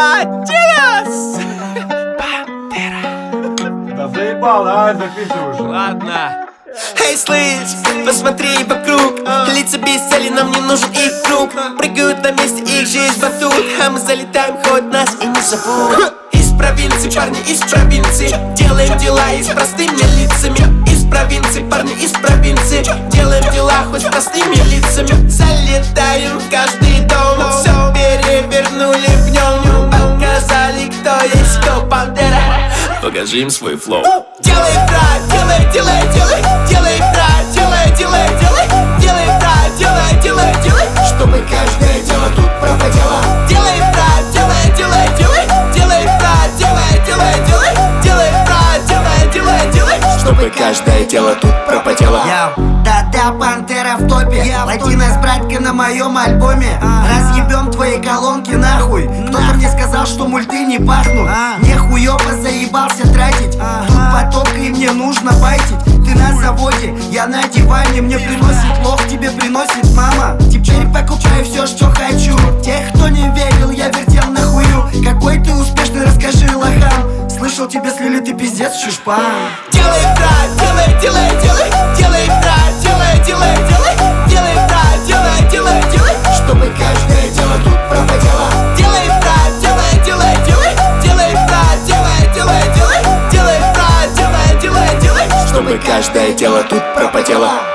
Атилас! Да заебал, давай записывай уже. Ладно. Эй, слышь, посмотри вокруг. Лица без цели, нам не нужен их круг. Прыгают на месте, их жизнь батут. А мы залетаем, хоть нас и не зовут. Из провинции, парни из провинции. Делаем дела и с простыми лицами. Из провинции, парни из провинции. Делаем дела хоть с простыми лицами. Залетаем в каждый дом. Все перевернули в нем. Показали, кто есть кто, Пантера. Покажи им свой флоу. Делай, брат, делай, делай, делай. Делай, брат, делай, делай, делай. Делай, брат, делай, делай, делай. Чтобы каждое дело тут пропадало. Делай, брат, делай, делай, делай. Делай, брат, делай, делай, делай. Делай, брат, делай, делай, делай. Чтобы каждое дело тут пропадало. Да-да, Пантера в топе. Латина с братькой на моем альбоме. Разъебем твои колонки нахуй. Кто-то мне сказал, что мульты не пахнут. Не хуёво заебался тратить. Тут поток и мне нужно байтить. Ты на заводе, я на диване. Мне приносит лох, тебе приносит мама. Теперь покупаю все, что хочу. Тех, кто не верил, я вертел на хую. Какой ты успешный, расскажи лохам. Слышал, тебе слили, ты пиздец, чушпан. Делай, брат, делай, делай, делай. Делай, брат, делай, делай, делай. Делай, брат, делай, делай, делай. Чтобы каждое дело тут пропадало. Делай, брат, делай, делай, делай. Делай, брат, делай, делай, делай. Делай, брат, делай, делай, делай. Чтобы каждое дело тут пропадало.